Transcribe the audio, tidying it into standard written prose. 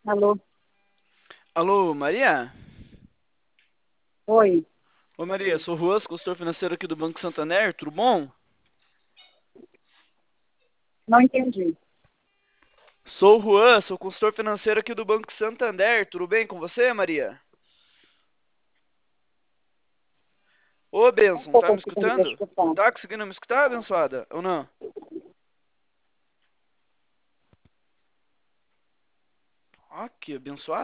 Alô? Alô, Maria? Oi, Ô, Maria, sou o Ruas, consultor financeiro aqui do Banco Santander, tudo bom? não entendi. Sou o Ruas, sou consultor financeiro aqui do Banco Santander, tudo bem com você, Maria? Ô, Não Benção, estou tá me conseguindo te escutando? escutar. Tá conseguindo me escutar, abençoada, ou não? Ó, que abençoada.